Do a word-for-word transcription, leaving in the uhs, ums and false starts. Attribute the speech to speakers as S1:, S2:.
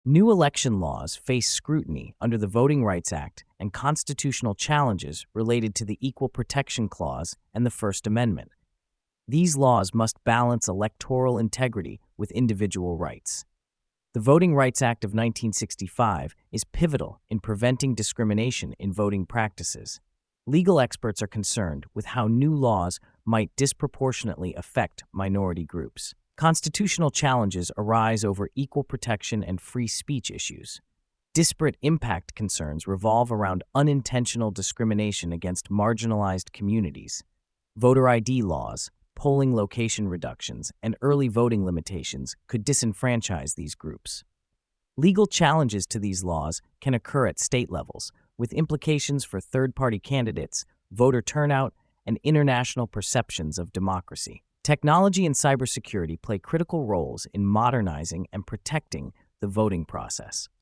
S1: New election laws face scrutiny under the Voting Rights Act and constitutional challenges related to the Equal Protection Clause and the First Amendment. These laws must balance electoral integrity with individual rights. The Voting Rights Act of nineteen sixty-five is pivotal in preventing discrimination in voting practices. Legal experts are concerned with how new laws might disproportionately affect minority groups. Constitutional challenges arise over equal protection and free speech issues. Disparate impact concerns revolve around unintentional discrimination against marginalized communities. Voter I D laws, polling location reductions, and early voting limitations could disenfranchise these groups. Legal challenges to these laws can occur at state levels, with implications for third-party candidates, voter turnout, and international perceptions of democracy. Technology and cybersecurity play critical roles in modernizing and protecting the voting process.